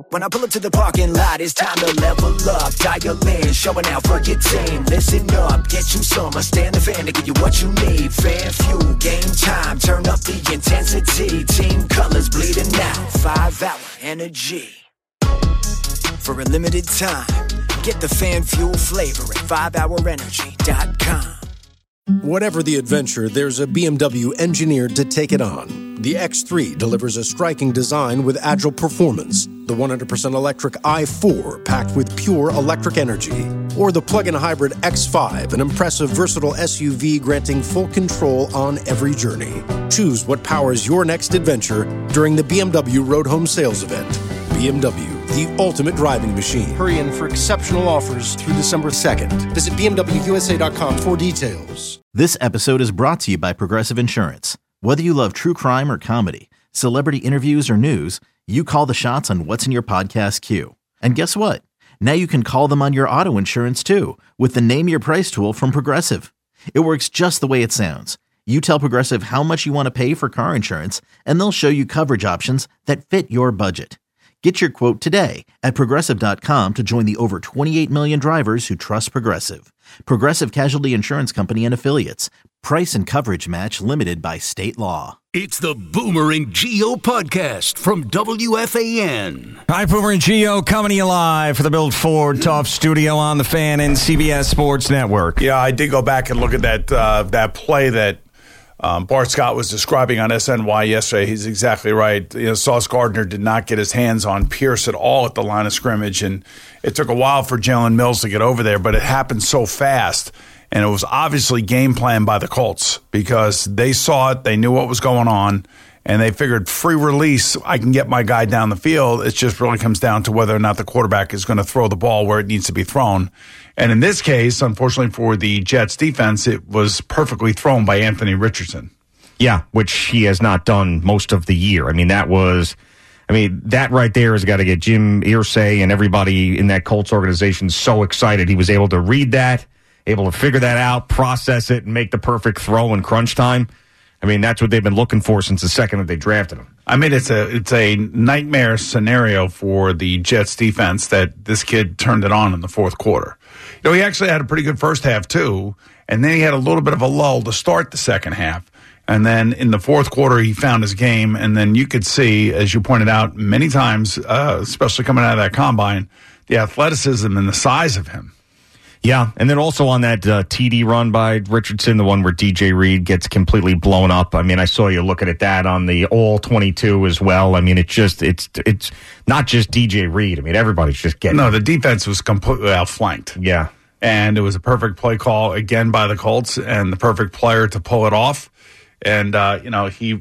When I pull up to the parking lot, it's time to level up. Dial in, showing out for your team. Listen up, get you some. Stand the fan to give you what you need. Fan fuel, game time, turn up the intensity. Team colors bleeding out, 5-hour energy. For a limited time, get the fan fuel flavor at 5hourenergy.com. Whatever the adventure, there's a BMW engineered to take it on. The X3 delivers a striking design with agile performance. The 100% electric i4 packed with pure electric energy. Or the plug-in hybrid X5, an impressive, versatile SUV granting full control on every journey. Choose what powers your next adventure during the BMW Road Home Sales Event. BMW, the ultimate driving machine. Hurry in for exceptional offers through December 2nd. Visit BMWUSA.com for details. This episode is brought to you by Progressive Insurance. Whether you love true crime or comedy, celebrity interviews or news, you call the shots on what's in your podcast queue. And guess what? Now you can call them on your auto insurance too with the Name Your Price tool from Progressive. It works just the way it sounds. You tell Progressive how much you want to pay for car insurance, and they'll show you coverage options that fit your budget. Get your quote today at Progressive.com to join the over 28 million drivers who trust Progressive. Progressive Casualty Insurance Company and Affiliates. Price and coverage match limited by state law. It's the Boomer and Geo podcast from WFAN. Hi, Boomer and Geo coming to you live for the Build Ford Tough Studio on the Fan and CBS Sports Network. Yeah, I did go back and look at that play that Bart Scott was describing on SNY yesterday. He's exactly right. Sauce Gardner did not get his hands on Pierce at all at the line of scrimmage, and it took a while for Jalen Mills to get over there, but it happened so fast, and it was obviously game planned by the Colts because they saw it, they knew what was going on, and they figured free release, I can get my guy down the field. It just really comes down to whether or not the quarterback is going to throw the ball where it needs to be thrown. And in this case, unfortunately for the Jets defense, it was perfectly thrown by Anthony Richardson. Yeah, which he has not done most of the year. That right there has got to get Jim Irsay and everybody in that Colts organization so excited. He was able to read that, able to figure that out, process it, and make the perfect throw in crunch time. That's what they've been looking for since the second that they drafted him. It's a nightmare scenario for the Jets defense that this kid turned it on in the fourth quarter. He actually had a pretty good first half, too, and then he had a little bit of a lull to start the second half. And then in the fourth quarter, he found his game, and then you could see, as you pointed out many times, especially coming out of that combine, the athleticism and the size of him. Yeah, and then also on that TD run by Richardson, the one where DJ Reed gets completely blown up. I saw you looking at that on the all-22 as well. It's not just DJ Reed. Everybody's just getting... No, the defense was completely outflanked. Yeah. And it was a perfect play call, again, by the Colts, and the perfect player to pull it off. And, he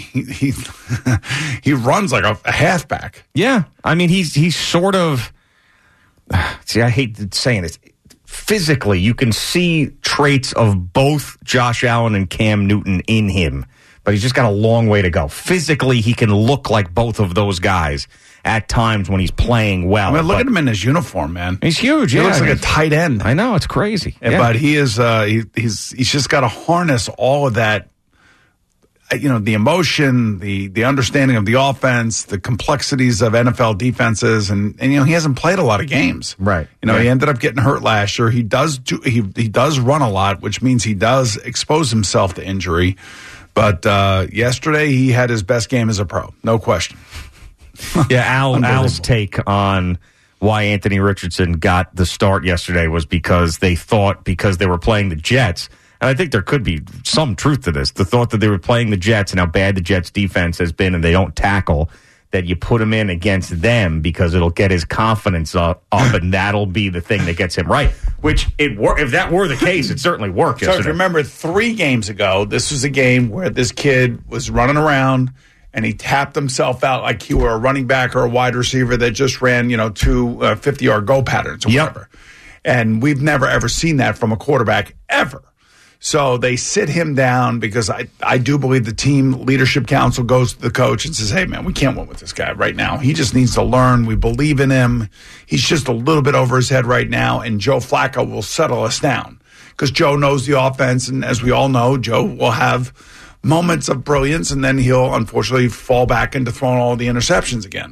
runs like a halfback. Yeah. He's sort of... See, I hate saying this. Physically, you can see traits of both Josh Allen and Cam Newton in him, but he's just got a long way to go. Physically, he can look like both of those guys at times when he's playing well. Look at him in his uniform, man. He's huge. He looks like a tight end. I know, it's crazy. Yeah. But he is. He's just got to harness all of that. The emotion, the understanding of the offense, the complexities of NFL defenses, and he hasn't played a lot of games. Right. He ended up getting hurt last year. He does run a lot, which means he does expose himself to injury. But yesterday he had his best game as a pro, no question. Yeah, Al's take on why Anthony Richardson got the start yesterday was because they were playing the Jets. And I think there could be some truth to this. The thought that they were playing the Jets and how bad the Jets defense has been and they don't tackle, that you put him in against them because it'll get his confidence up and that'll be the thing that gets him right. Which, if that were the case, it certainly worked yesterday. So if you remember 3 games ago, this was a game where this kid was running around and he tapped himself out like he were a running back or a wide receiver that just ran, 2 50-yard go patterns or whatever. And we've never, ever seen that from a quarterback ever. So they sit him down because I do believe the team leadership council goes to the coach and says, hey, man, we can't win with this guy right now. He just needs to learn. We believe in him. He's just a little bit over his head right now, and Joe Flacco will settle us down because Joe knows the offense, and as we all know, Joe will have moments of brilliance, and then he'll unfortunately fall back into throwing all the interceptions again.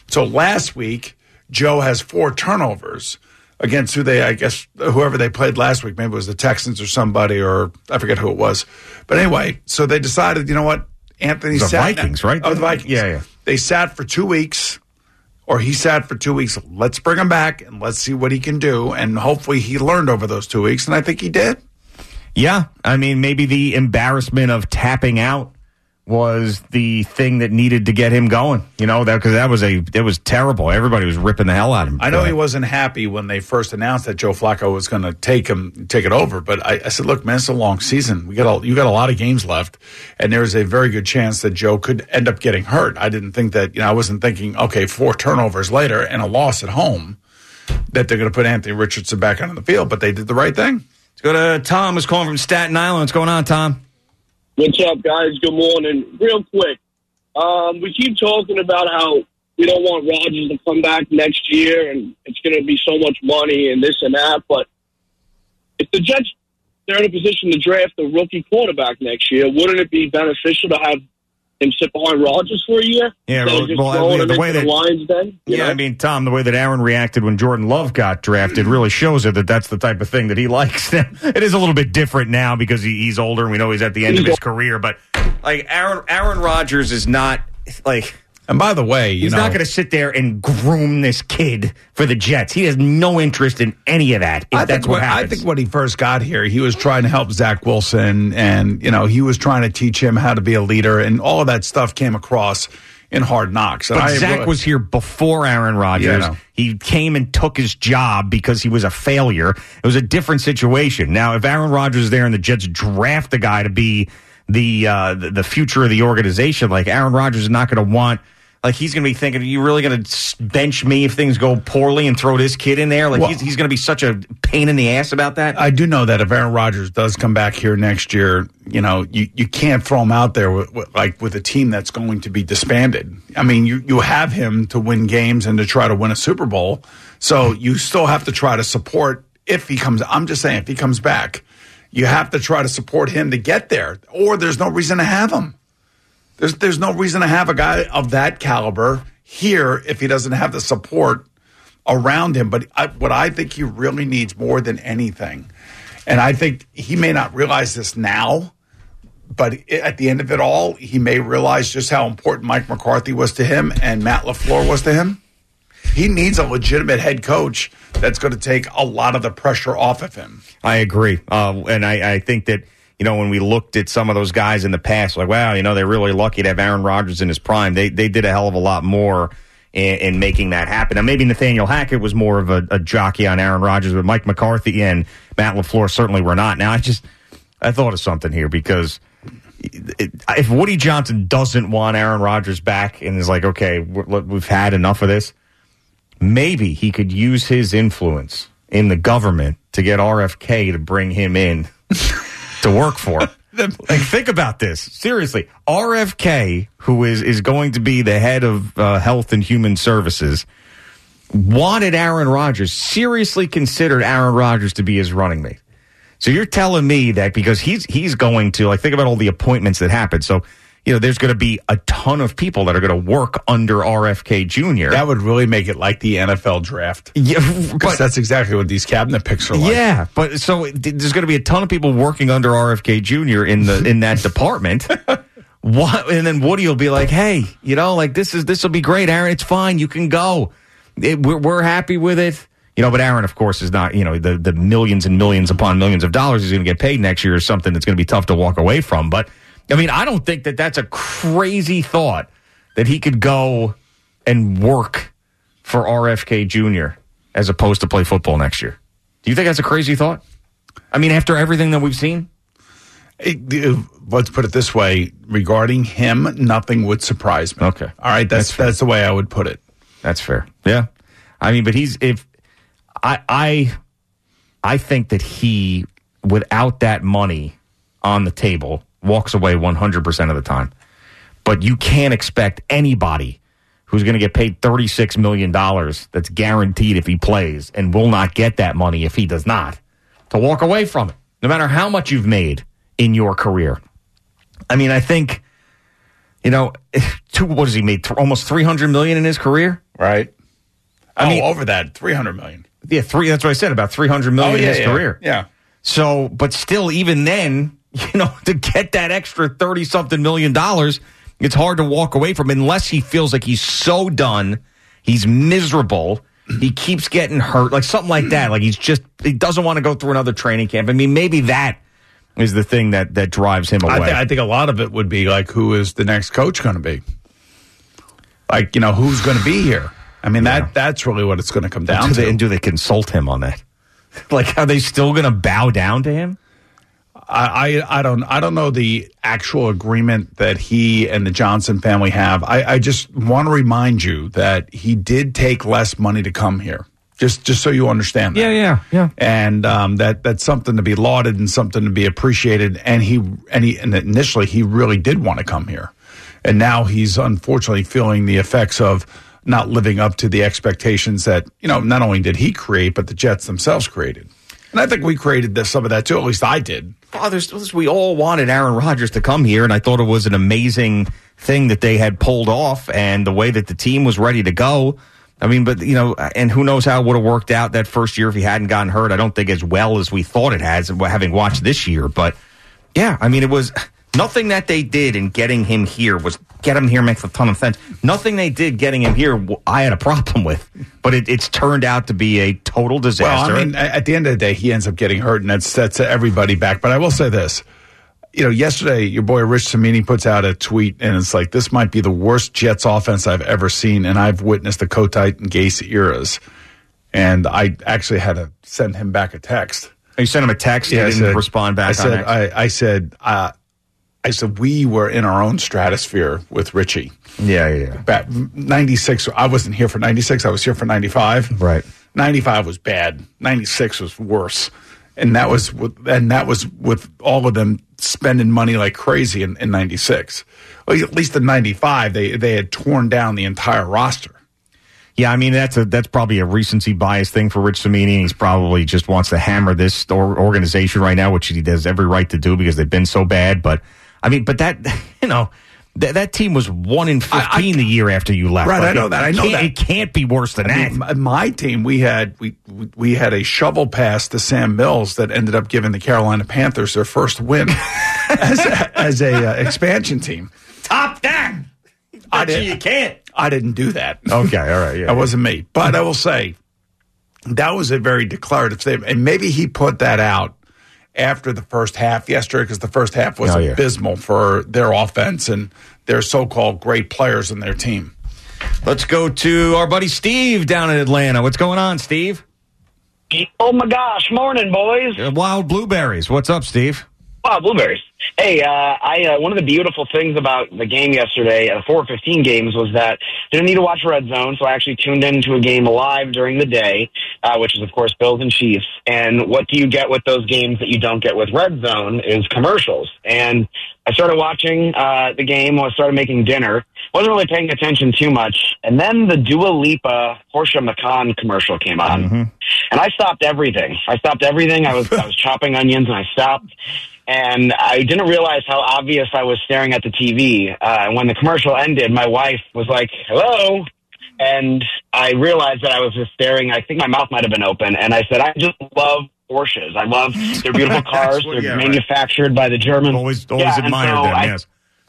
So last week, Joe has 4 turnovers against whoever they played last week. Maybe it was the Texans or somebody, or I forget who it was. But anyway, so they decided, you know what? Anthony the sat. Vikings, right? Oh, the Vikings. Yeah. They sat for 2 weeks, or he sat for 2 weeks. Let's bring him back and let's see what he can do. And hopefully he learned over those 2 weeks, and I think he did. Yeah. I mean, maybe the embarrassment of tapping out was the thing that needed to get him going, because it was terrible. Everybody was ripping the hell out of him. I know he wasn't happy when they first announced that Joe Flacco was going to take it over, but I said, look, man, it's a long season. You got a lot of games left, and there's a very good chance that Joe could end up getting hurt. I didn't think that, I wasn't thinking, okay, 4 turnovers later and a loss at home, that they're going to put Anthony Richardson back on the field, but they did the right thing. Let's go to Tom, who's calling from Staten Island. What's going on, Tom? What's up, guys? Good morning. Real quick, we keep talking about how we don't want Rodgers to come back next year and it's going to be so much money and this and that. But if the Jets, they're in a position to draft a rookie quarterback next year, wouldn't it be beneficial to have him sit behind Rodgers for a year? Yeah, the way that Lions then. I mean, Tom, the way that Aaron reacted when Jordan Love got drafted really shows her that that's the type of thing that he likes. It is a little bit different now because he's older and we know he's at the end of his career. But like Aaron Rodgers is not like. And by the way, he's not going to sit there and groom this kid for the Jets. He has no interest in any of that. That's what happens. I think when he first got here, he was trying to help Zach Wilson, and he was trying to teach him how to be a leader, and all of that stuff came across in Hard Knocks. But Zach was here before Aaron Rodgers. Yeah, he came and took his job because he was a failure. It was a different situation. Now, if Aaron Rodgers is there and the Jets draft the guy to be the future of the organization, like Aaron Rodgers is not going to want. Like, he's going to be thinking, are you really going to bench me if things go poorly and throw this kid in there? Like, he's going to be such a pain in the ass about that? I do know that if Aaron Rodgers does come back here next year, you can't throw him out there with a team that's going to be disbanded. I mean, you have him to win games and to try to win a Super Bowl. So you still have to try to support if he comes. I'm just saying, if he comes back, you have to try to support him to get there, or there's no reason to have him. There's no reason to have a guy of that caliber here if he doesn't have the support around him. But what I think he really needs more than anything, and I think he may not realize this now, but at the end of it all, he may realize just how important Mike McCarthy was to him and Matt LaFleur was to him. He needs a legitimate head coach that's going to take a lot of the pressure off of him. I agree. And I think that, when we looked at some of those guys in the past, like, wow, they're really lucky to have Aaron Rodgers in his prime. They did a hell of a lot more in making that happen. Now, maybe Nathaniel Hackett was more of a jockey on Aaron Rodgers, but Mike McCarthy and Matt LaFleur certainly were not. Now, I thought of something here because if Woody Johnson doesn't want Aaron Rodgers back and is like, okay, we've had enough of this, maybe he could use his influence in the government to get RFK to bring him in to work for him. Like, think about this. Seriously, RFK, who is going to be the head of Health and Human Services, wanted Aaron Rodgers, seriously considered Aaron Rodgers to be his running mate. So you're telling me that because he's going to, like, think about all the appointments that happen. So, there's going to be a ton of people that are going to work under RFK Jr. That would really make it like the NFL draft. Yeah, because that's exactly what these cabinet picks are like. Yeah, but so there's going to be a ton of people working under RFK Jr. in that department. And then Woody will be like, hey, this will be great, Aaron. It's fine. You can go. We're happy with it. But Aaron, of course, is not, the millions and millions upon millions of dollars he's going to get paid next year is something that's going to be tough to walk away from. But I don't think that that's a crazy thought that he could go and work for RFK Jr. as opposed to play football next year. Do you think that's a crazy thought? After everything that we've seen? Let's put it this way. Regarding him, nothing would surprise me. Okay. All right, that's the way I would put it. That's fair. Yeah. But I think that he, without that money on the table, walks away 100% of the time. But you can't expect anybody who's going to get paid $36 million that's guaranteed if he plays and will not get that money if he does not, to walk away from it, no matter how much you've made in your career. I think, what has he made? Almost $300 million in his career, right? I mean, over that, $300 million. Yeah, that's what I said, about $300 million in his career. Yeah. So, but still, even then, to get that extra 30-something million dollars, it's hard to walk away from unless he feels like he's so done, he's miserable, he keeps getting hurt, like something like that. Like he doesn't want to go through another training camp. I mean, maybe that is the thing that drives him away. I think a lot of it would be like, who is the next coach going to be? Like, who's going to be here? I mean, that's really what it's going to come down to. And do they consult him on that? Like, are they still going to bow down to him? I don't know the actual agreement that he and the Johnson family have. I just want to remind you that he did take less money to come here. Just so you understand that. Yeah. And that's something to be lauded and something to be appreciated. And initially he really did want to come here, and now he's unfortunately feeling the effects of not living up to the expectations that not only did he create, but the Jets themselves created. And I think we created some of that too. At least I did. We all wanted Aaron Rodgers to come here, and I thought it was an amazing thing that they had pulled off, and the way that the team was ready to go. I mean, but, and who knows how it would have worked out that first year if he hadn't gotten hurt. I don't think as well as we thought it has, having watched this year. But, yeah, I mean, it was nothing that they did in getting him here makes a ton of sense. Nothing they did getting him here I had a problem with. But it's turned out to be a total disaster. Well, I mean, at the end of the day, he ends up getting hurt, and that sets everybody back. But I will say this. Yesterday, your boy Rich Cimini puts out a tweet, and it's like, this might be the worst Jets offense I've ever seen, and I've witnessed the Kotite and Gase eras. And I actually had to send him back a text. You sent him a text? Yeah, he didn't respond back on it? I said, we were in our own stratosphere with Richie. Yeah. Back 96, I wasn't here for 96, I was here for 95. Right. 95 was bad. 96 was worse. And that was with all of them spending money like crazy in 96. Well, at least in 95, they had torn down the entire roster. Yeah, I mean, that's probably a recency bias thing for Rich Cimini. He's probably just wants to hammer this organization right now, which he has every right to do because they've been so bad. But, I mean, that, that team was 1-15 the year after you left. Right, like, I know that. It can't be worse than that. Mean, my team, we had a shovel pass to Sam Mills that ended up giving the Carolina Panthers their first win as a expansion team. Top that. You can't. I didn't do that. Okay, all right. Yeah, that wasn't me. But I will say that was a very declarative statement. And maybe he put that out after the first half yesterday because the first half was abysmal for their offense and their so-called great players in their team. Let's go to our buddy Steve down in Atlanta. What's going on, Steve? Oh, my gosh. Morning, boys. Wild blueberries. What's up, Steve? Wild blueberries. Hey, one of the beautiful things about the game yesterday, the 4:15 games, was that I didn't need to watch Red Zone, so I actually tuned into a game live during the day, which is, of course, Bills and Chiefs. And what do you get with those games that you don't get with Red Zone is commercials. And I started watching the game while I started making dinner. Wasn't really paying attention too much. And then the Dua Lipa Porsche Macan commercial came on. Mm-hmm. And I stopped everything. I was chopping onions, and I stopped. And I didn't realize how obvious I was staring at the TV. When the commercial ended, my wife was like, hello. And I realized that I was just staring. I think my mouth might have been open. And I said, I just love Porsches. I love their beautiful cars. They're manufactured by the Germans. Always admired them, yes.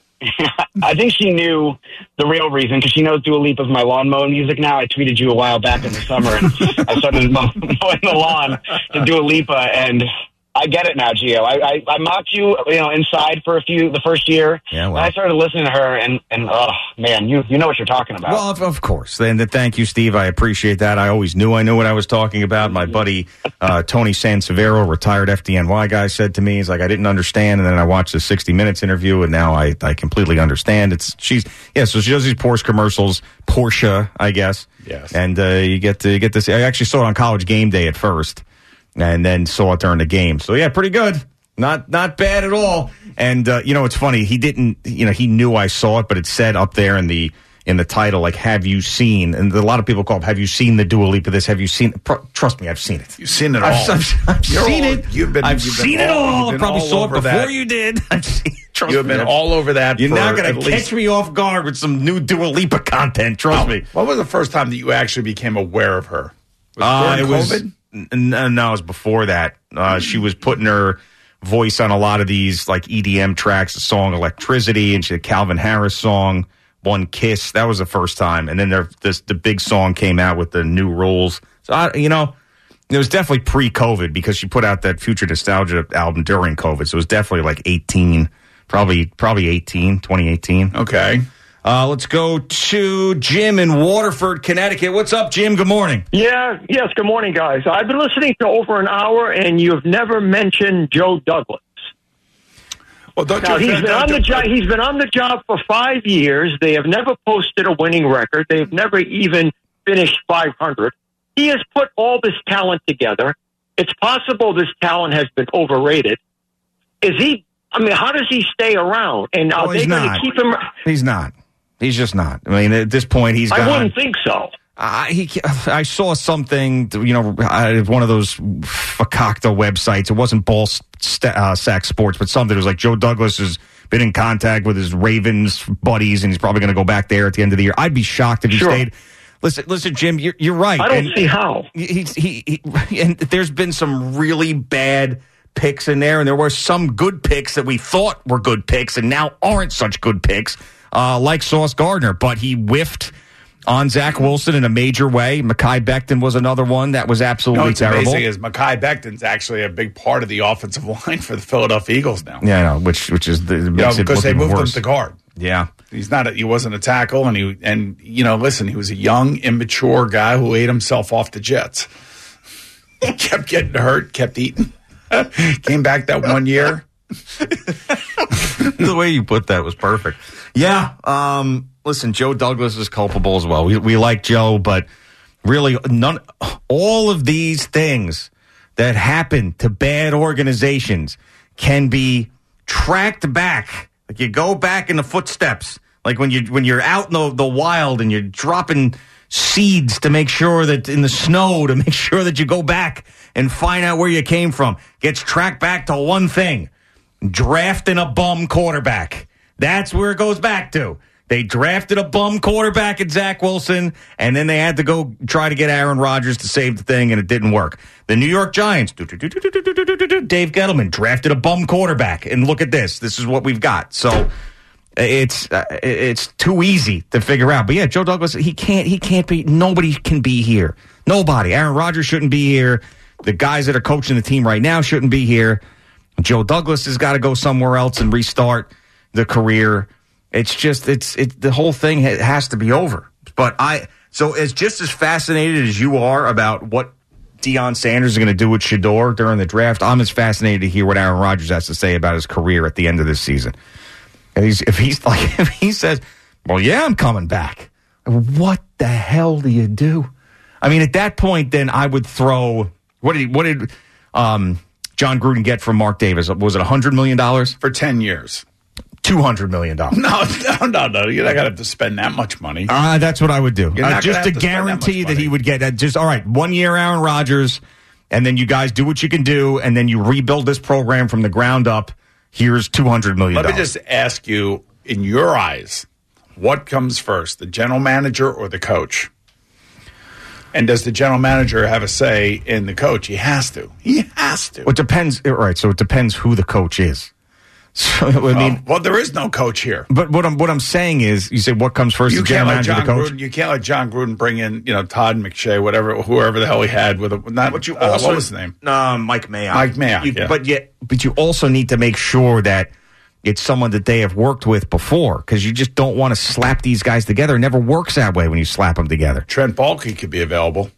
I think she knew the real reason because she knows Dua Lipa's my lawn mowing music now. I tweeted you a while back in the summer, and I started mowing the lawn to Dua Lipa, and I get it now, Gio. I mocked you, inside for the first year. Yeah, well. And I started listening to her, and oh man, you know what you're talking about. Well, of course. And thank you, Steve. I appreciate that. I always knew I knew what I was talking about. My buddy Tony Sansevero, retired FDNY guy, said to me, he's like, I didn't understand, and then I watched the 60 Minutes interview, and now I completely understand. So she does these Porsche, I guess. Yes. And you get to see. I actually saw it on College Game Day at first. And then saw it during the game. So, yeah, pretty good. Not bad at all. And, it's funny. He didn't, he knew I saw it, but it said up there in the title, like, have you seen? And a lot of people call it, have you seen the Dua Lipa this? Have you seen? Trust me, I've seen it. You've seen it all. I've seen it. I've seen it all. I probably saw it before you did. I've seen it. You have been all over that. You're not going to catch me off guard with some new Dua Lipa content. Trust me. What was the first time that you actually became aware of her? Was it during COVID? No, it was before that. She was putting her voice on a lot of these like EDM tracks, the song Electricity, and she had a Calvin Harris song, One Kiss. That was the first time. And then the big song came out with the New Rules. So, it was definitely pre-COVID because she put out that Future Nostalgia album during COVID. So it was definitely like 18, probably 2018. Okay. Let's go to Jim in Waterford, Connecticut. What's up, Jim? Good morning. Yes, good morning, guys. I've been listening to over an hour, and you've never mentioned Joe Douglas. Well, he's been on the job for 5 years. They have never posted a winning record. They've never even finished 500. He has put all this talent together. It's possible this talent has been overrated. How does he stay around? And are they going to keep him? He's not. He's just not. I mean, at this point, I wouldn't think so. I saw something, one of those Fakakta websites. It wasn't Ball Sack Sports, but something. It was like Joe Douglas has been in contact with his Ravens buddies, and he's probably going to go back there at the end of the year. I'd be shocked if he stayed. Listen, Jim, you're right. I don't see how. And there's been some really bad picks in there, and there were some good picks that we thought were good picks and now aren't such good picks, like Sauce Gardner. But he whiffed on Zach Wilson in a major way. Mekhi Becton was another one that was absolutely terrible. What's amazing is Mekhi Becton's actually a big part of the offensive line for the Philadelphia Eagles now. Yeah, I know, which is because they moved him to guard. Yeah. He wasn't a tackle, and listen, he was a young, immature guy who ate himself off the Jets. He kept getting hurt, kept eating. Came back that 1 year. The way you put that was perfect. Yeah. Listen, Joe Douglas is culpable as well. We like Joe, but really all of these things that happen to bad organizations can be tracked back. Like you go back in the footsteps, like when you're out in the wild and you're dropping seeds to make sure that in the snow to make sure that you go back and find out where you came from. Gets tracked back to one thing: drafting a bum quarterback. That's where it goes back to. They drafted a bum quarterback at Zach Wilson, and then they had to go try to get Aaron Rodgers to save the thing, and it didn't work. The New York Giants, Dave Gettleman, drafted a bum quarterback, and look at this. This is what we've got. So it's too easy to figure out. But yeah, Joe Douglas, he can't be. Nobody can be here. Nobody. Aaron Rodgers shouldn't be here. The guys that are coaching the team right now shouldn't be here. Joe Douglas has got to go somewhere else and restart the career. It's just the whole thing has to be over. But so as just as fascinated as you are about what Deion Sanders is going to do with Shedeur during the draft, I'm as fascinated to hear what Aaron Rodgers has to say about his career at the end of this season. And if he says, "Well, yeah, I'm coming back," what the hell do you do? I mean, at that point, then I would throw. What did John Gruden get from Mark Davis? Was it $100 million for 10 years? $200 million. No. You're not going to have to spend that much money. That's what I would do. Just to guarantee that he would get all right, 1 year Aaron Rodgers, and then you guys do what you can do, and then you rebuild this program from the ground up. Here's $200 million. Let me just ask you, in your eyes, what comes first, the general manager or the coach? And does the general manager have a say in the coach? He has to. Well, it depends. Right. So it depends who the coach is. So I mean, well, there is no coach here. But what I'm saying is, you say what comes first? The general manager, the coach. You can't let John Gruden bring in, Todd McShay, whoever the hell he had with what was his name? Mike Mayock. Mike Mayock. But you also need to make sure that it's someone that they have worked with before, because you just don't want to slap these guys together. It never works that way when you slap them together. Trent Baalke could be available.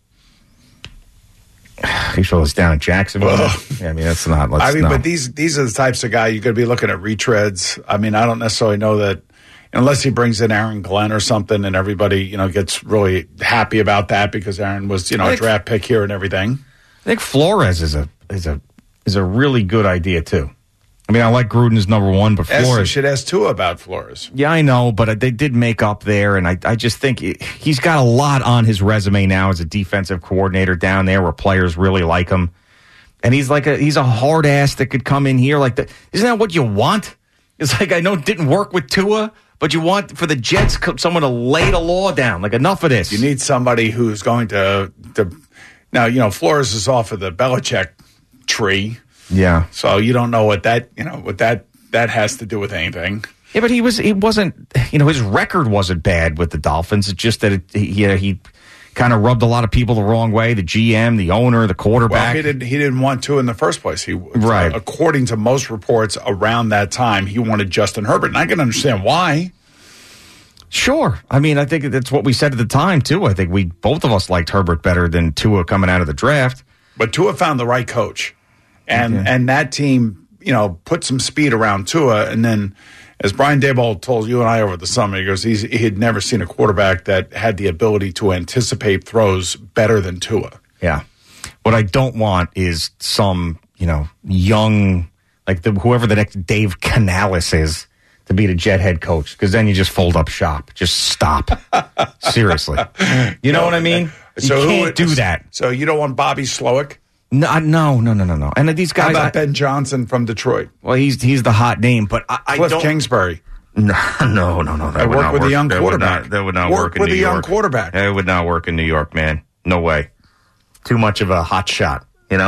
He was down in Jacksonville. Yeah, I mean, that's not. But these are the types of guy you're going to be looking at retreads. I mean, I don't necessarily know that unless he brings in Aaron Glenn or something, and everybody gets really happy about that because Aaron was a draft pick here and everything. I think Flores is a really good idea too. I mean, I like Gruden as number one, but Flores. You should ask Tua about Flores. Yeah, I know, but they did make up there, and I just think he's got a lot on his resume now as a defensive coordinator down there where players really like him. And he's a hard ass that could come in here like that. Isn't that what you want? It's like, I know it didn't work with Tua, but you want for the Jets someone to lay the law down. Like, enough of this. You need somebody who's going to now, Flores is off of the Belichick tree. Yeah. So you don't know what that has to do with anything. Yeah, but he wasn't, his record wasn't bad with the Dolphins. It's just that he kind of rubbed a lot of people the wrong way. The GM, the owner, the quarterback. Well, he didn't want to in the first place. Right. According to most reports around that time, he wanted Justin Herbert. And I can understand why. Sure. I mean, I think that's what we said at the time, too. I think both of us liked Herbert better than Tua coming out of the draft. But Tua found the right coach. And that team, put some speed around Tua. And then, as Brian Daboll told you and I over the summer, he goes, he had never seen a quarterback that had the ability to anticipate throws better than Tua. Yeah. What I don't want is some, young, like whoever the next Dave Canales is, to be the Jet head coach, because then you just fold up shop. Just stop. Seriously. You know what I mean? You can't do that. So you don't want Bobby Slowick? No. And these guys. How about Ben Johnson from Detroit? Well, he's the hot name, but I Cliff don't. Kingsbury. No. I work with a young quarterback. That would not work in New York. Work with a young quarterback. It would not work in New York, man. No way. Too much of a hot shot,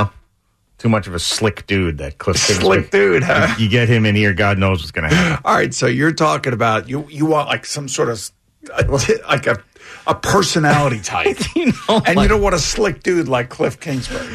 Too much of a slick dude, that Cliff Kingsbury. Slick dude, huh? You get him in here, God knows what's going to happen. All right, so you're talking about, you want like some sort of, like a personality type. You don't want a slick dude like Cliff Kingsbury.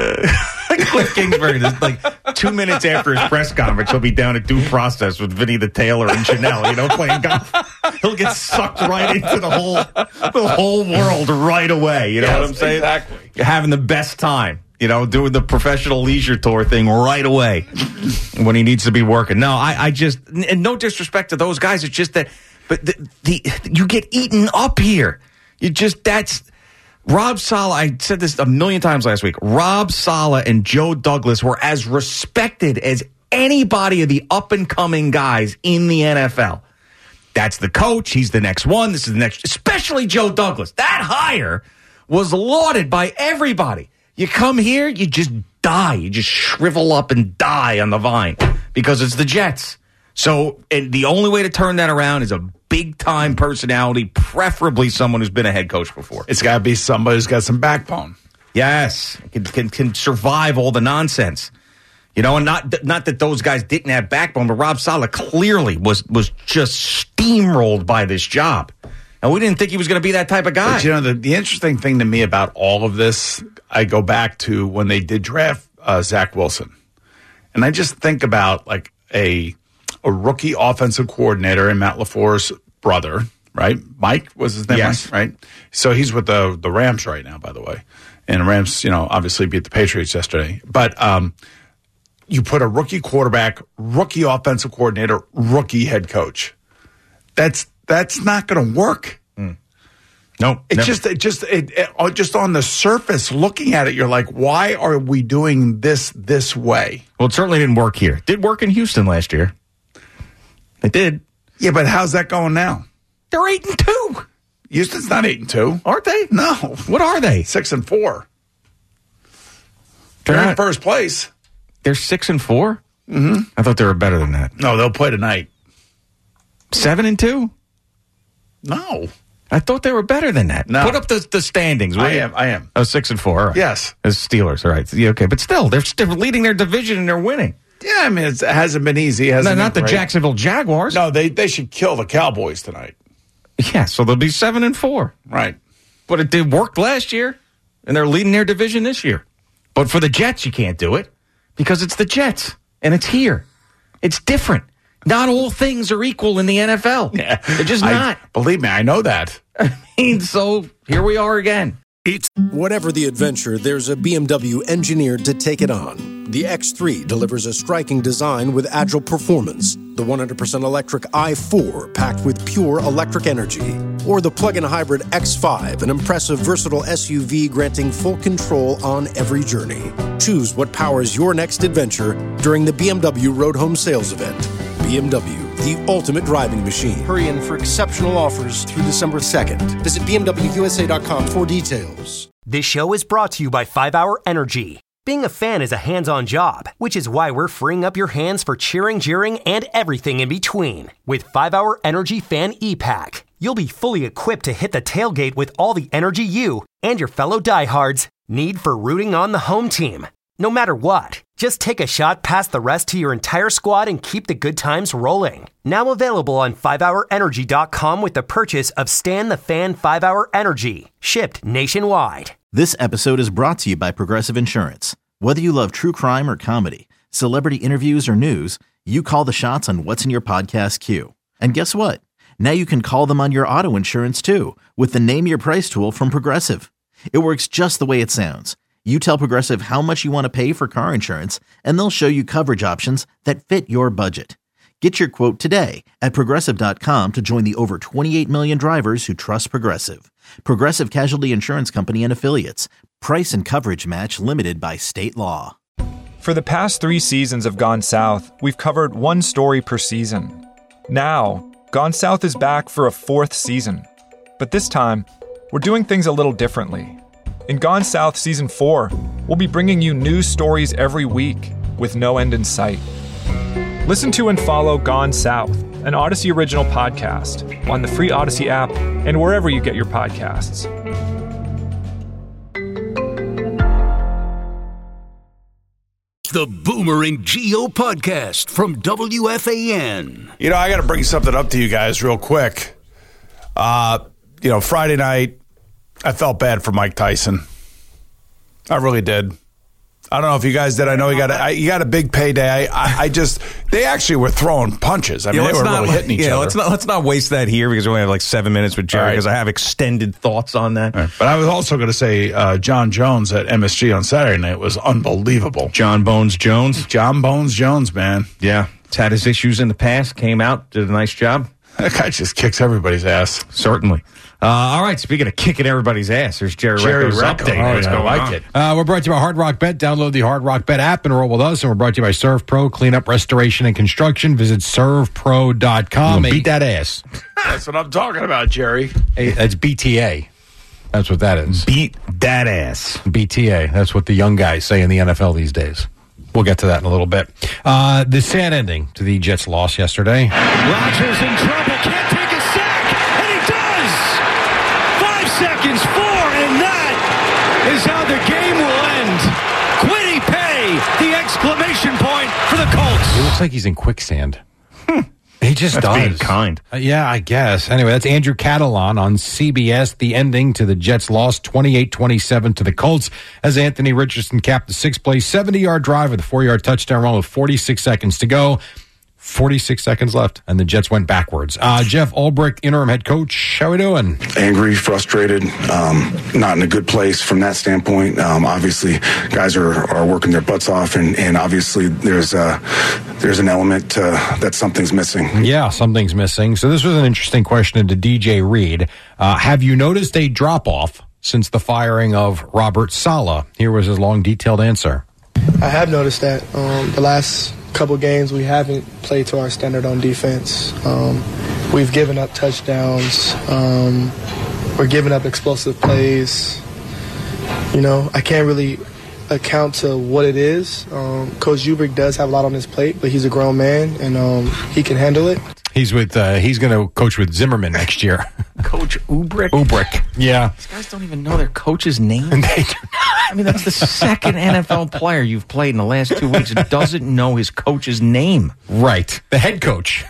Cliff Kingsbury, like 2 minutes after his press conference, he'll be down at Due Process with Vinny the Tailor and Chanel, playing golf. He'll get sucked right into the whole world right away. You know what I'm saying? Exactly. You're having the best time. Doing the professional leisure tour thing right away when he needs to be working. No, I just, and no disrespect to those guys. It's just that, but you get eaten up here. That's Rob Saleh. I said this a million times last week. Rob Saleh and Joe Douglas were as respected as anybody of the up and coming guys in the NFL. That's the coach. He's the next one. This is the next, especially Joe Douglas. That hire was lauded by everybody. You come here, you just die. You just shrivel up and die on the vine because it's the Jets. So and the only way to turn that around is a big-time personality, preferably someone who's been a head coach before. It's got to be somebody who's got some backbone. Yes, can survive all the nonsense. And not that those guys didn't have backbone, but Rob Saleh clearly was just steamrolled by this job. And we didn't think he was going to be that type of guy. But the interesting thing to me about all of this, I go back to when they did draft Zach Wilson. And I just think about like a rookie offensive coordinator and Matt LaFleur's brother, right? Mike was his name, yes. Right? So he's with the Rams right now, by the way. And the Rams, obviously beat the Patriots yesterday. But you put a rookie quarterback, rookie offensive coordinator, rookie head coach. That's not going to work. No, it's just on the surface looking at it, you're like, why are we doing this way? Well, it certainly didn't work here. It did work in Houston last year. It did. Yeah, but how's that going now? They're 8-2. Houston's not 8-2, aren't they? No. What are they? 6-4. They're in first place. They're 6-4. Mm-hmm. I thought they were better than that. No, they'll play tonight. 7-2. No. I thought they were better than that. No. Put up the standings. I am. Oh, 6-4. All right. Yes. As Steelers. All right. Yeah, okay. But still, they're leading their division and they're winning. Yeah, I mean, it hasn't been easy. Not the Jacksonville Jaguars. No, they should kill the Cowboys tonight. Yeah, so they'll be 7-4. Right. But it did work last year, and they're leading their division this year. But for the Jets, you can't do it because it's the Jets, and it's here. It's different. Not all things are equal in the NFL. Yeah. They're just not. Believe me, I know that. So here we are again. Whatever the adventure, there's a BMW engineered to take it on. The X3 delivers a striking design with agile performance. The 100% electric i4 packed with pure electric energy. Or the plug-in hybrid X5, an impressive, versatile SUV granting full control on every journey. Choose what powers your next adventure during the BMW Road Home Sales Event. BMW, the ultimate driving machine. Hurry in for exceptional offers through December 2nd. Visit BMWUSA.com for details. This show is brought to you by 5 Hour Energy. Being a fan is a hands-on job, which is why we're freeing up your hands for cheering, jeering, and everything in between. With 5-Hour Energy Fan E-Pack, you'll be fully equipped to hit the tailgate with all the energy you and your fellow diehards need for rooting on the home team. No matter what, just take a shot past the rest to your entire squad and keep the good times rolling. Now available on 5hourenergy.com with the purchase of Stan the Fan 5-Hour Energy, shipped nationwide. This episode is brought to you by Progressive Insurance. Whether you love true crime or comedy, celebrity interviews or news, you call the shots on what's in your podcast queue. And guess what? Now you can call them on your auto insurance too with the Name Your Price tool from Progressive. It works just the way it sounds. You tell Progressive how much you want to pay for car insurance, and they'll show you coverage options that fit your budget. Get your quote today at Progressive.com to join the over 28 million drivers who trust Progressive. Progressive Casualty Insurance Company and Affiliates. Price and coverage match limited by state law. For the past 3 seasons of Gone South, we've covered one story per season. Now, Gone South is back for a 4th season. But this time, we're doing things a little differently. In Gone South Season 4, we'll be bringing you new stories every week with no end in sight. Listen to and follow Gone South, an Odyssey original podcast, on the free Odyssey app and wherever you get your podcasts. The Boomer and Geo podcast from WFAN. You know, I got to bring something up to you guys real quick. Friday night, I felt bad for Mike Tyson. I really did. I don't know if you guys did. I know he got a big payday. They actually were throwing punches. I mean, they were really hitting each other. Let's not waste that here because we only have like 7 minutes with Jerry because I have extended thoughts on that. Right. But I was also going to say John Jones at MSG on Saturday night was unbelievable. John Bones Jones? John Bones Jones, man. Yeah. He's had his issues in the past, came out, did a nice job. That guy just kicks everybody's ass. Certainly. All right, speaking of kicking everybody's ass, there's Jerry Recco's update. I like it. We're brought to you by Hard Rock Bet. Download the Hard Rock Bet app and roll with us. And we're brought to you by Serve Pro, Cleanup, Restoration, and Construction. Visit servepro.com. Beat that ass. That's what I'm talking about, Jerry. Hey, that's BTA. That's what that is. Beat that ass. BTA. That's what the young guys say in the NFL these days. We'll get to that in a little bit. The sad ending to the Jets' loss yesterday. Rodgers in trouble. Can't take a sack. And he does. 5 seconds, 4, and that is how the game will end. Quiddy Pay, the exclamation point for the Colts. It looks like he's in quicksand. He just That's does. being kind. Yeah, I guess. Anyway, that's Andrew Catalan on CBS. The ending to the Jets' loss, 28-27 to the Colts, as Anthony Richardson capped the 6-play, 70-yard drive with a 4-yard touchdown run with 46 seconds to go. 46 seconds left, and the Jets went backwards. Jeff Ulbrich, interim head coach. How we doing? Angry, frustrated, not in a good place from that standpoint. Obviously, guys are working their butts off, and obviously there's an element that something's missing. Yeah, something's missing. So this was an interesting question to DJ Reed. Have you noticed a drop-off since the firing of Robert Saleh? Here was his long, detailed answer. I have noticed that. The last couple games we haven't played to our standard on defense. We've given up touchdowns. We're giving up explosive plays. I can't really account to what it is. Coach Ulbrich does have a lot on his plate, but he's a grown man and he can handle it. He's going to coach with Zimmerman next year. Coach Ulbrich? Ulbrich, yeah. These guys don't even know their coach's name. They do not. I mean, that's the second NFL player you've played in the last 2 weeks that doesn't know his coach's name. Right. The head coach.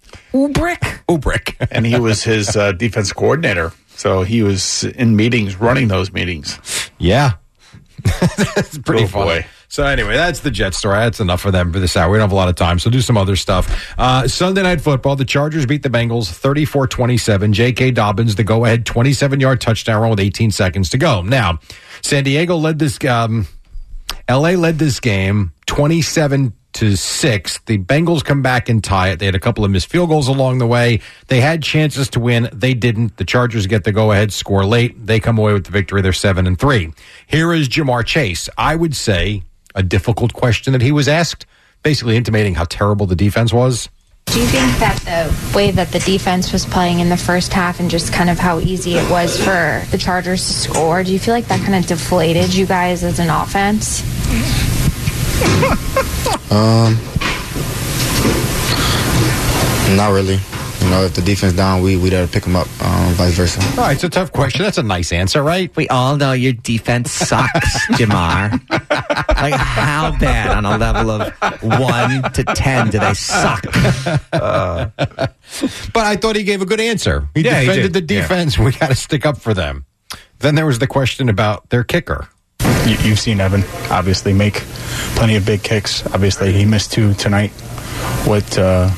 Ulbrich. And he was his defense coordinator. So he was in meetings, running those meetings. Yeah. It's pretty funny. Boy. So anyway, that's the Jets story. That's enough for them for this hour. We don't have a lot of time, so do some other stuff. Sunday Night Football, the Chargers beat the Bengals 34-27. J.K. Dobbins, the go-ahead 27-yard touchdown run with 18 seconds to go. Now, San Diego led this L.A. led this game 27-6. The Bengals come back and tie it. They had a couple of missed field goals along the way. They had chances to win. They didn't. The Chargers get the go-ahead score late. They come away with the victory. They're 7-3. Here is Jamar Chase. I would say a difficult question that he was asked, basically intimating how terrible the defense was. Do you think that the way that the defense was playing in the first half and just kind of how easy it was for the Chargers to score, do you feel like that kind of deflated you guys as an offense? Not really. You know, if the defense down, we there to pick them up, vice versa. All right, it's a tough question. That's a nice answer, right? We all know your defense sucks, Jamar. Like, how bad on a level of 1 to 10 do they suck? But I thought he gave a good answer. He defended the defense. Yeah. We got to stick up for them. Then there was the question about their kicker. You've seen Evan, obviously, make plenty of big kicks. Obviously, he missed 2 tonight. What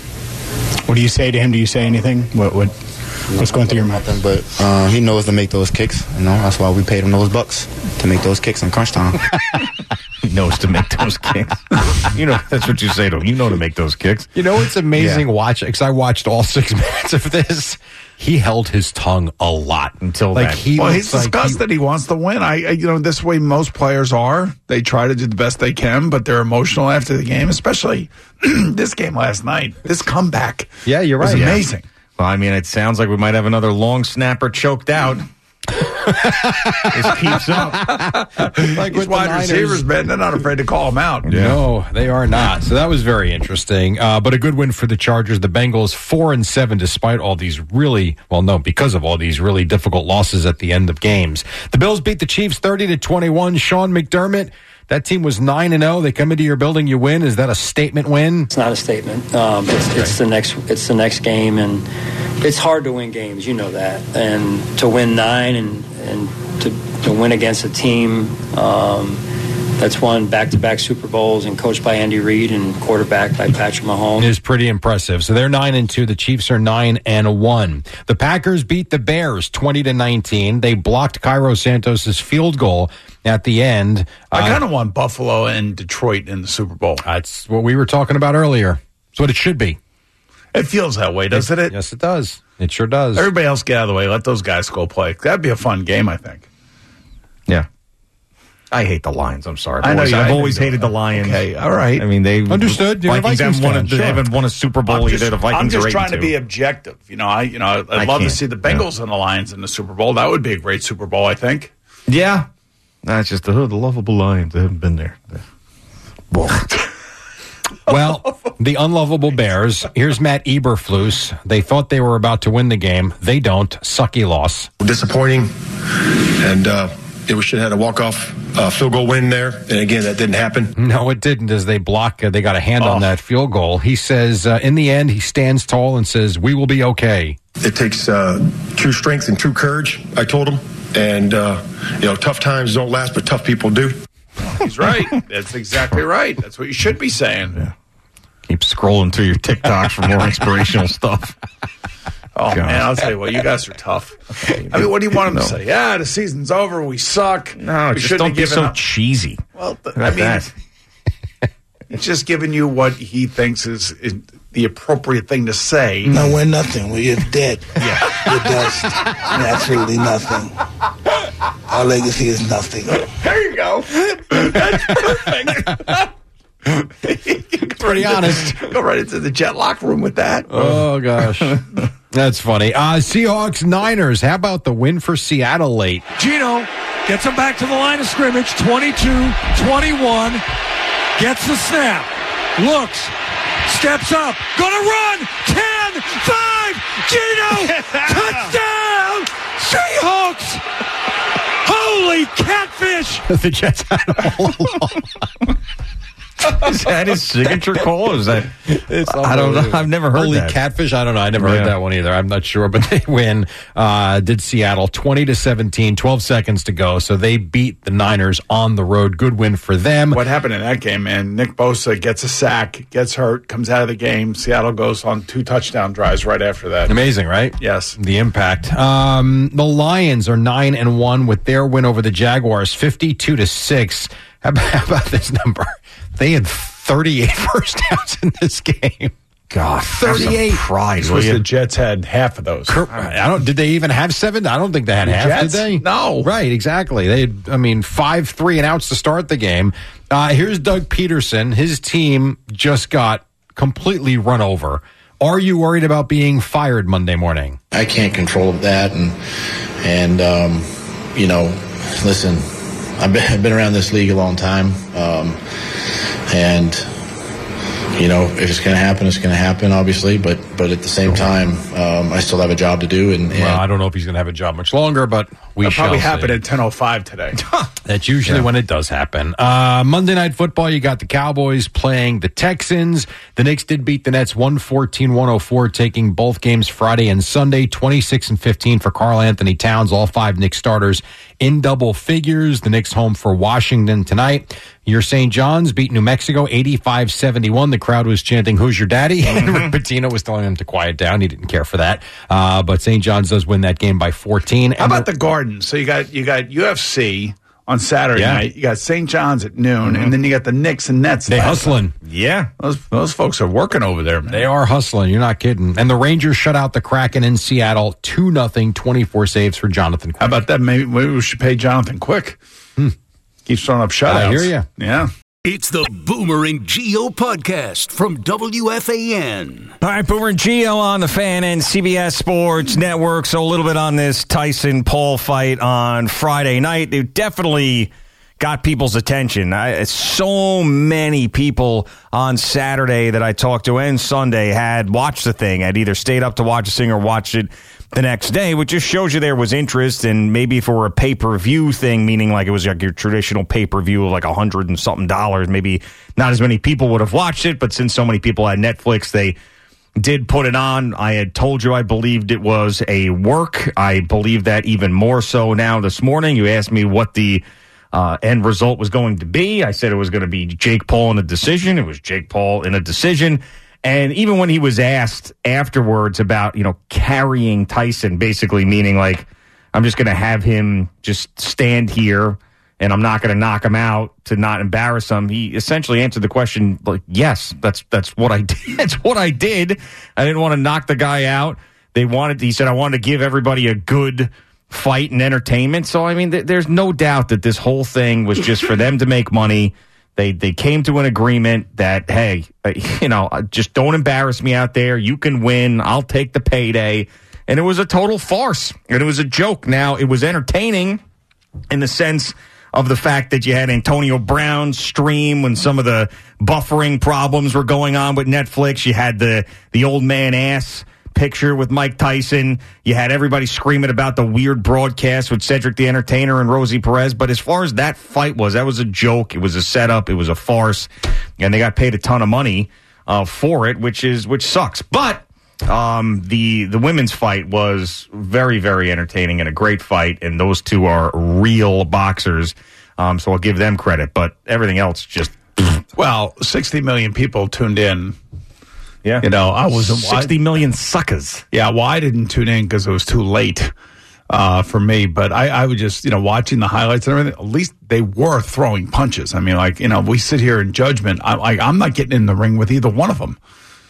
do you say to him? Do you say anything? What's going through your mind? Nothing, but he knows to make those kicks. You know, that's why we paid him those bucks to make those kicks in crunch time. He knows to make those kicks. You know, that's what you say to him. You know to make those kicks. You know, it's amazing watching, because I watched all 6 minutes of this. He held his tongue a lot until he's disgusted. He wants to win. This way most players are. They try to do the best they can, but they're emotional after the game, especially this game last night. This comeback. Yeah, you're right. Was amazing. Well, I mean, it sounds like we might have another long snapper choked out. This keeps up. Like these wide receivers, man, they're not afraid to call them out. Yeah. No, they are not. So that was very interesting. But a good win for the Chargers. The Bengals 4-7 despite all these because of all these really difficult losses at the end of games. The Bills beat the Chiefs 30-21. Sean McDermott. That team was 9-0. They come into your building, you win. Is that a statement win? It's not a statement. It's the next game, and it's hard to win games. You know that, and to win 9 and to win against a team that's won back-to-back Super Bowls and coached by Andy Reid and quarterbacked by Patrick Mahomes is pretty impressive. So they're 9-2. The Chiefs are 9-1. The Packers beat the Bears 20-19. They blocked Cairo Santos's field goal at the end. I kind of want Buffalo and Detroit in the Super Bowl. That's what we were talking about earlier. It's what it should be. It feels that way, doesn't it? Yes, it does. It sure does. Everybody else get out of the way. Let those guys go play. That'd be a fun game, I think. Yeah. I hate the Lions. I'm sorry. I know I've always hated the Lions. Okay, all right. I mean, they understood. Vikings haven't won a Super Bowl either. The Vikings I'm just are trying to be objective. I'd love to see the Bengals and the Lions in the Super Bowl. That would be a great Super Bowl, I think. Yeah. That's just the lovable Lions. They haven't been there. Well, the unlovable Bears. Here's Matt Eberflus. They thought they were about to win the game. They don't. Sucky loss. Disappointing. And we should have had a walk-off field goal win there. And again, that didn't happen. No, it didn't, as they they got a hand on that field goal. He says, in the end, he stands tall and says, we will be okay. It takes true strength and true courage, I told him. And, tough times don't last, but tough people do. He's right. That's exactly right. That's what you should be saying. Yeah. Keep scrolling through your TikToks for more inspirational stuff. Oh, God. Man, I'll tell you what, you guys are tough. I mean, what do you want them to say? Yeah, the season's over, we suck. No, just don't be so cheesy. Well, it's just giving you what he thinks is the appropriate thing to say. No, we're nothing. We're dead. Yeah. We're dust. We're absolutely nothing. Our legacy is nothing. There you go. That's perfect. Pretty honest. Go right into the Jet locker room with that. Oh, gosh. That's funny. Seahawks, Niners. How about the win for Seattle late? Gino gets him back to the line of scrimmage. 22-21. Gets the snap. Looks. Steps up. Gonna run. 10, 5. Gino. Touchdown. Seahawks. Holy catfish. The Jets had it all along. Is that his signature call? Is that? I don't know. I've never heard Holy that. catfish. I don't know. I never heard that one either. I'm not sure, but they win. Did Seattle 20-17, 12 seconds to go. So they beat the Niners on the road. Good win for them. What happened in that game, man? Nick Bosa gets a sack, gets hurt, comes out of the game. Seattle goes on 2 touchdown drives right after that. Amazing, right? Yes. The impact. The Lions are 9-1 with their win over the Jaguars, 52-6. How about this number? They had 38 first downs in this game. God, 38. Pride. The Jets had half of those. Did they even have 7? I don't think they had half, Jets? Did they? No. Right, exactly. They had, 5 3 and outs to start the game. Here's Doug Peterson. His team just got completely run over. Are you worried about being fired Monday morning? I can't control that. And listen, I've been around this league a long time. And if it's going to happen, it's going to happen, obviously. But at the same time, I still have a job to do. And well, I don't know if he's going to have a job much longer, but It'll probably happen at 10:05 today. That's usually when it does happen. Monday Night Football, you got the Cowboys playing the Texans. The Knicks did beat the Nets 114-104, taking both games Friday and Sunday, 26-15 for Karl Anthony Towns, all 5 Knicks starters in double figures. The Knicks home for Washington tonight. Your St. John's beat New Mexico 85-71. The crowd was chanting, "Who's your daddy?" And Rick Pitino was telling them to quiet down. He didn't care for that. But St. John's does win that game by 14. How about the Garden? So you got UFC on Saturday night. You got St. John's at noon, and then you got the Knicks and Nets. They hustling. Yeah. Those folks are working over there, man. They are hustling. You're not kidding. And the Rangers shut out the Kraken in Seattle 2-0, 24 saves for Jonathan Quick. How about that? Maybe we should pay Jonathan Quick. Keeps throwing up shutouts. I hear you. Yeah. It's the Boomer and Gio podcast from WFAN. All right, Boomer and Gio on the Fan and CBS Sports Network. So a little bit on this Tyson-Paul fight on Friday night. It definitely got people's attention. So many people on Saturday that I talked to and Sunday had watched the thing, had either stayed up to watch the thing or watched it the next day, which just shows you there was interest. And maybe if it were a pay-per-view thing, meaning like it was like your traditional pay-per-view of like $100 and something, maybe not as many people would have watched it. But since so many people had Netflix, they did put it on. I had told you I believed it was a work. I believe that even more so now this morning. You asked me what the end result was going to be. I said it was going to be Jake Paul in a decision. It was Jake Paul in a decision. And even when he was asked afterwards about, carrying Tyson, basically meaning like, I'm just going to have him just stand here and I'm not going to knock him out to not embarrass him. He essentially answered the question like, yes, that's what I did. That's what I did. I didn't want to knock the guy out. He said, I wanted to give everybody a good fight and entertainment. So, I mean, there's no doubt that this whole thing was just for them to make money. They came to an agreement that, hey, just don't embarrass me out there. You can win. I'll take the payday. And it was a total farce. And it was a joke. Now, it was entertaining in the sense of the fact that you had Antonio Brown stream when some of the buffering problems were going on with Netflix. You had the old man ass picture with Mike Tyson. You had everybody screaming about the weird broadcast with Cedric the Entertainer and Rosie Perez. But as far as that fight was, that was a joke. It was a setup. It was a farce. And they got paid a ton of money for it, which sucks. But the women's fight was very, very entertaining and a great fight. And those two are real boxers. So I'll give them credit. But everything else just... Well, 60 million people tuned in. Yeah. I wasn't 60 million suckers. Yeah, well, I didn't tune in because it was too late for me. But I was just, watching the highlights and everything. At least they were throwing punches. I mean, we sit here in judgment. I'm not getting in the ring with either one of them.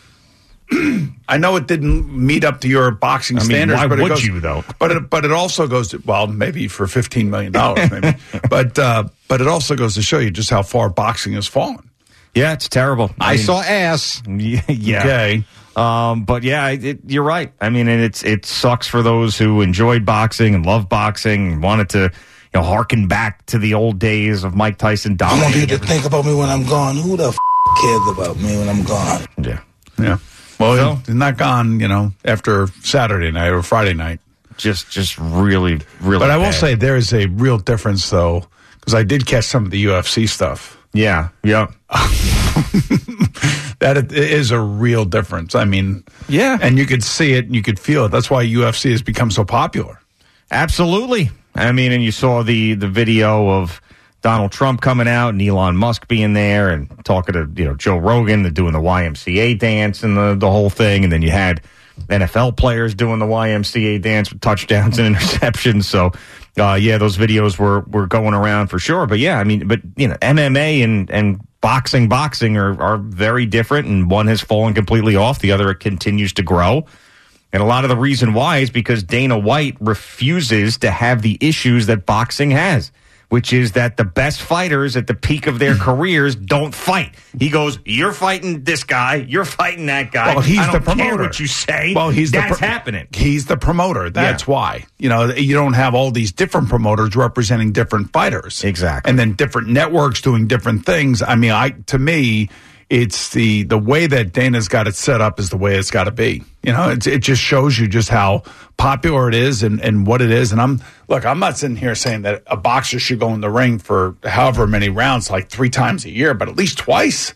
I know it didn't meet up to your boxing standards. Why but would you, though? But it also goes to, well, maybe for $15 million, maybe. But it also goes to show you just how far boxing has fallen. Yeah, it's terrible. I saw ass. Yeah. Okay. But yeah, you're right. I mean, and it sucks for those who enjoyed boxing and love boxing and wanted to, harken back to the old days of Mike Tyson dominating. I want you to think about me when I'm gone. Who the cares about me when I'm gone? Yeah. Yeah. Well, he's not gone, after Saturday night or Friday night. Just really, really But I will bad. say there is a real difference, though, because I did catch some of the UFC stuff. Yeah. That it is a real difference. I mean, yeah. And you could see it and you could feel it. That's why UFC has become so popular. Absolutely. I mean, and you saw the video of Donald Trump coming out and Elon Musk being there and talking to, Joe Rogan and doing the YMCA dance and the whole thing. And then you had NFL players doing the YMCA dance with touchdowns and interceptions. So, those videos were going around for sure. But yeah, I mean, MMA and boxing are very different, and one has fallen completely off. The other continues to grow. And a lot of the reason why is because Dana White refuses to have the issues that boxing has. which is that the best fighters at the peak of their careers don't fight. He goes, you're fighting this guy, you're fighting that guy. Well, he's I don't the promoter. care what you say. Well, that's happening. He's the promoter. That's why. You know, you don't have all these different promoters representing different fighters. Exactly. And then different networks doing different things. I mean, to me, it's the way that Dana's got it set up is the way it's got to be. You know, it just shows you just how popular it is and what it is. And I'm not sitting here saying that a boxer should go in the ring for however many rounds, like 3 times a year, but at least twice,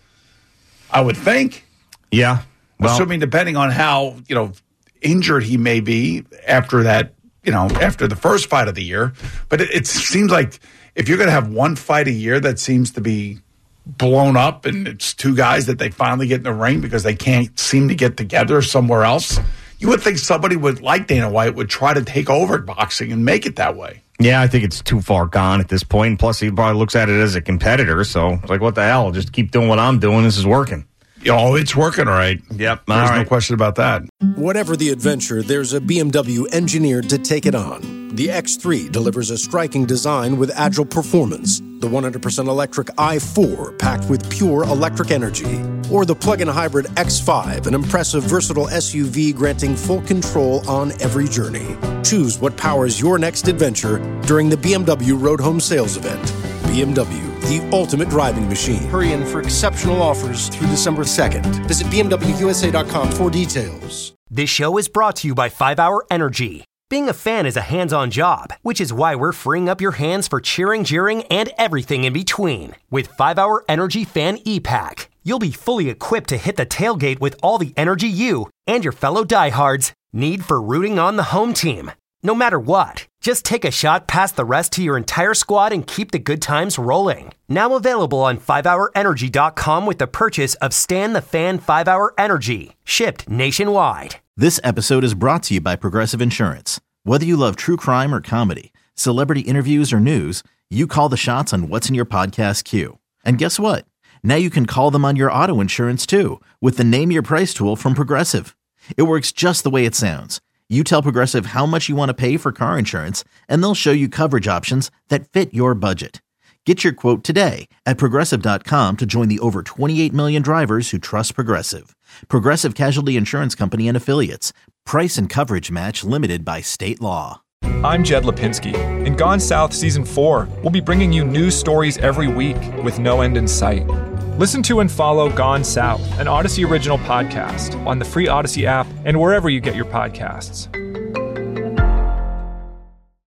I would think. Yeah. Well, assuming depending on how, injured he may be after that, after the first fight of the year. But it seems like if you're going to have one fight a year that seems to be blown up and it's 2 guys that they finally get in the ring because they can't seem to get together somewhere else, you would think somebody like Dana White would try to take over boxing and make it that way. Yeah, I think it's too far gone at this point. Plus, he probably looks at it as a competitor. So it's like, what the hell? Just keep doing what I'm doing. This is working. Oh, it's working all right. Yep. There's no question about that. Whatever the adventure, there's a BMW engineered to take it on. The X3 delivers a striking design with agile performance. The 100% electric i4 packed with pure electric energy. Or the plug-in hybrid X5, an impressive versatile SUV granting full control on every journey. Choose what powers your next adventure during the BMW Road Home Sales Event. BMW, the ultimate driving machine. Hurry in for exceptional offers through December 2nd. Visit BMWUSA.com for details. This show is brought to you by 5 Hour Energy. Being a fan is a hands-on job, which is why we're freeing up your hands for cheering, jeering, and everything in between. With 5 Hour Energy Fan E-Pack, you'll be fully equipped to hit the tailgate with all the energy you and your fellow diehards need for rooting on the home team. No matter what, just take a shot past the rest to your entire squad and keep the good times rolling. Now available on 5hourenergy.com with the purchase of Stan the Fan 5 Hour Energy, shipped nationwide. This episode is brought to you by Progressive Insurance. Whether you love true crime or comedy, celebrity interviews or news, you call the shots on what's in your podcast queue. And guess what? Now you can call them on your auto insurance too with the Name Your Price tool from Progressive. It works just the way it sounds. You tell Progressive how much you want to pay for car insurance, and they'll show you coverage options that fit your budget. Get your quote today at Progressive.com to join the over 28 million drivers who trust Progressive. Progressive Casualty Insurance Company and Affiliates. Price and coverage match limited by state law. I'm Jed Lipinski. In Gone South Season 4, we'll be bringing you news stories every week with no end in sight. Listen to and follow Gone South, an Odyssey original podcast, on the free Odyssey app and wherever you get your podcasts.